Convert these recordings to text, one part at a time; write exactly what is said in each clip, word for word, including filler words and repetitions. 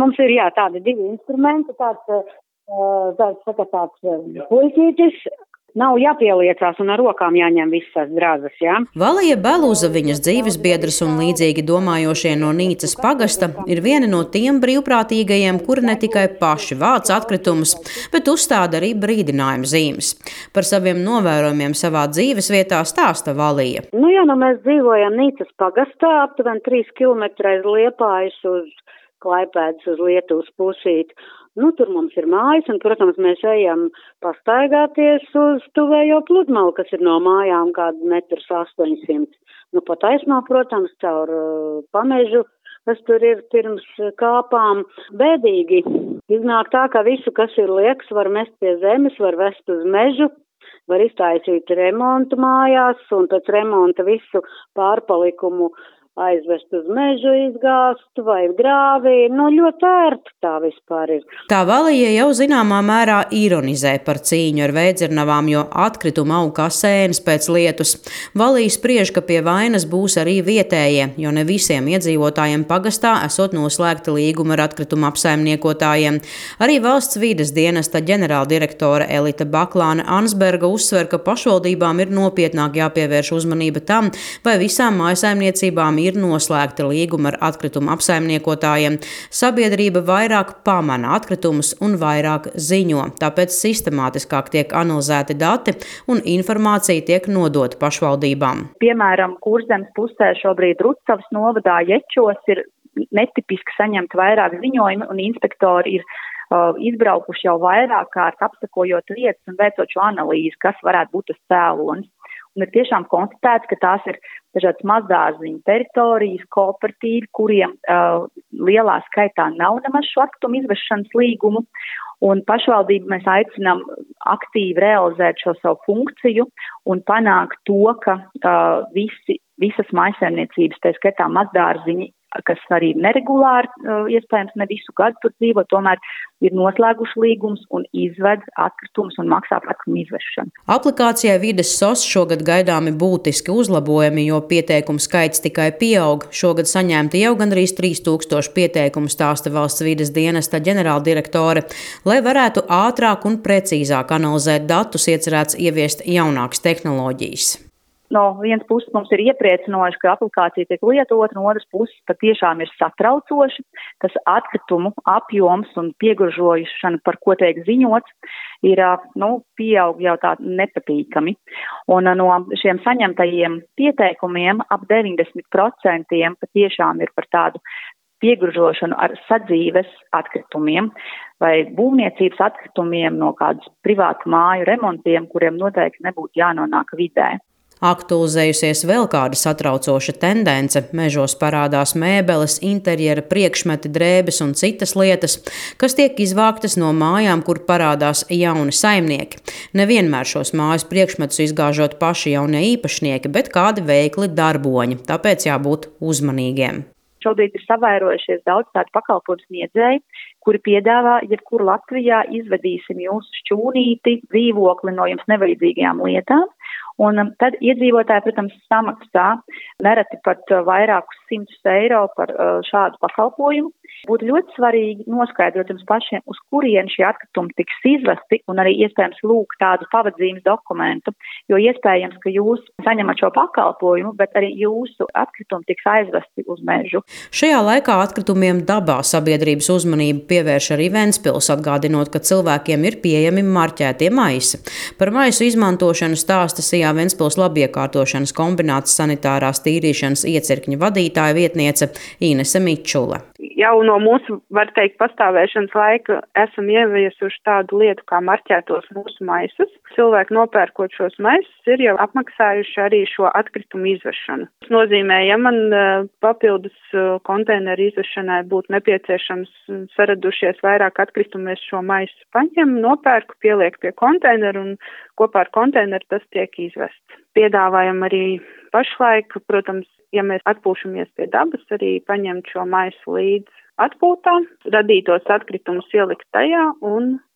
mums ir, jā, tādi divi instrumenti, tāds, tāds, saka, tāds puļķītis. Nav jāpieliecās un ar rokām jāņem visas drāzes, jā. Valija Belūza, viņas dzīvesbiedras un līdzīgi domājošie no Nīcas pagasta ir viena no tiem brīvprātīgajiem, kuri ne tikai paši vāc atkritumus, bet uzstāda arī brīdinājumu zīmes. Par saviem novērojumiem savā dzīvesvietā stāsta Valija. Nu jā, nu mēs dzīvojam Nīcas pagastā, aptuveni trīs kilometri aiz Liepājas uz Klaipēdas uz Lietuvas pusīti. Nu, tur mums ir mājas, un, protams, mēs ejam pastaigāties uz tuvējo pludmali, kas ir no mājām kādu metrus astoņsimt. Nu, pa taisnā, protams, caur uh, pamežu, kas tur ir pirms kāpām. Bēdīgi iznāk tā, ka visu, kas ir liekas, var mest pie zemes, var vest uz mežu, var iztaisīt remontu mājās, un pēc remonta visu pārpalikumu aizvest uz mežu, izgāzt vai grāvī. Nu, ļoti ērti tā vispār ir. Tā Valija jau zināmā mērā ironizē par cīņu ar vēdzirnavām, jo atkrituma aug kā sēnes pēc lietus. Valija spriež, ka pie vainas būs arī vietējie, jo ne visiem iedzīvotājiem pagastā esot noslēgta līguma ar atkrituma apsaimniekotājiem. Arī valsts vides dienesta ģenerāldirektore Elita Baklāne Ansberga uzsver, ka pašvaldībām ir nopietnāk jāpievērš uzmanība tam, vai visām mājsaimniecībām ir noslēgta līguma ar atkrituma apsaimniekotājiem. Sabiedrība vairāk pamana atkritumus un vairāk ziņo, tāpēc sistemātiskāk tiek analizēti dati un informācija tiek nodota pašvaldībām. Piemēram, Kurzemes pusē šobrīd Rucavas novadā Ječos ir netipiski saņemt vairāk ziņojumi, un inspektori ir uh, izbraukuši jau vairāk kārt apsakojot vietas un veicot šo analīzi, kas varētu būt tas cēlonis. Un ir tiešām konstatēts, ka tās ir dažādas mazdārziņu teritorijas, kooperatīvi, kuriem uh, lielā skaitā nav nemaz šo atkritumu izvešanas līgumu. Un pašvaldību mēs aicinām aktīvi realizēt šo savu funkciju un panākt to, ka uh, visi, visas mājsaimniecības, tā skaitā mazdārziņi, kas arī neregulāri, iespējams, ne visu gadu tur dzīvo, tomēr ir noslēguši līgumus un izved atkritumus un maksā par atkritumu izvešanu. Aplikācijai Vides S O S šogad gaidāmi būtiski uzlabojumi, jo pieteikumu skaits tikai pieaug. Šogad saņemti jau gandrīz trīs tūkstoši pieteikumu, stāsta valsts vides dienesta ģenerāldirektore. Lai varētu ātrāk un precīzāk analizēt datus, iecerēts ieviest jaunākas tehnoloģijas. No vienas puses mums ir iepriecinoši, ka aplikācija tiek lietota, no otras puses patiešām ir satraucoši. Tas atkritumu apjoms un pieguržošana, par ko tiek ziņots, ir, nu, pieaug jau tā nepatīkami. Un no šiem saņemtajiem pieteikumiem ap deviņdesmit procenti patiešām ir par tādu pieguržošanu ar sadzīves atkritumiem vai būvniecības atkritumiem no kādas privātu māju remontiem, kuriem noteikti nebūtu jānonāk vidē. Aktualizējusies vēl kāda satraucoša tendence. Mežos parādās mēbeles, interjera priekšmeti, drēbes un citas lietas, kas tiek izvāktas no mājām, kur parādās jauni saimnieki. Nevienmēr šos mājas priekšmetus izgāžot paši jaunie īpašnieki, bet kādi veikli darboņi, tāpēc jābūt uzmanīgiem. Šobrīd ir savairojušies daudz tādu pakalpojumu sniedzēju, kuri piedāvā, jebkur Latvijā izvedīsim jūsu šķūnīti, dzīvokli no jums nevajadzīgajām lietām. Un tad iedzīvotāji, protams, samaksā nereti pat vairākus simtus eiro par šādu pakalpojumu. Būtu ļoti svarīgi noskaidrot jums pašiem, uz kurien šie atkritumi tiks izvesti, un arī iespējams lūgt tādu pavadzīmes dokumentu, jo iespējams, ka jūs saņemat šo pakalpojumu, bet arī jūsu atkritumi tiks aizvesti uz mežu. Šajā laikā atkritumiem dabā sabiedrības uzmanību pievērš arī Ventspils, atgādinot, ka cilvēkiem ir pieejami marķētie maisi. Par maisu izmantošanu stāsta Sijā Ventspils labiekārtošanas kombināts sanitārās tīrīšanas iecirkņa vadītāja vietniece Inese Mičule. Jau no mūsu, var teikt, pastāvēšanas laika esam ieviesuši tādu lietu kā marķētos mūsu maisus. Cilvēki nopērkot šos maisus ir jau apmaksājuši arī šo atkritumu izvešanu. Tas nozīmē, ja man papildus konteineru izvešanai būtu nepieciešams saradušies vairāk atkritumu, es šo maisu paņemu, nopērku, pielieku pie konteineru un kopā ar konteineru tas tiek izvests. Piedāvājam arī pašlaik, protams, ja mēs atpūšamies pie dabas, arī paņemt šo maisu līdz atpūtā, radītos atkritumus ielikt tajā un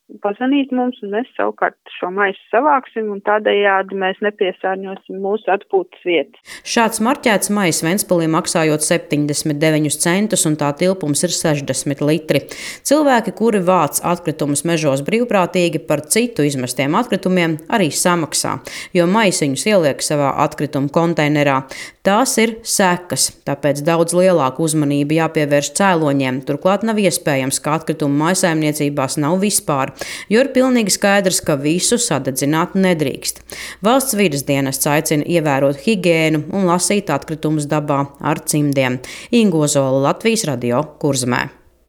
pazvanīt mums, un mēs savukārt šo maisu savāksim, un tādējādi mēs nepiesārņosim mūsu atpūtas vietas. Šāds marķēts maiss Ventspilī maksājot septiņdesmit deviņus centus, un tā tilpums ir sešdesmit litri. Cilvēki, kuri vāc atkritumus mežos brīvprātīgi, par citu izmestiem atkritumiem arī samaksā, jo maisiņus ieliek savā atkritumu konteinerā. Tās ir sekas, tāpēc daudz lielāku uzmanību jāpievērš cēloņiem. Turklāt nav iespējams, ka atkritumu mājsaimniecībās nav vispār, jo ir pilnīgi skaidrs, ka visu sadedzināt nedrīkst. Valsts vides dienests aicina ievērot higiēnu un lasīt atkritumus dabā ar cimdiem. Inga Ozola, Latvijas radio, Kurzemē.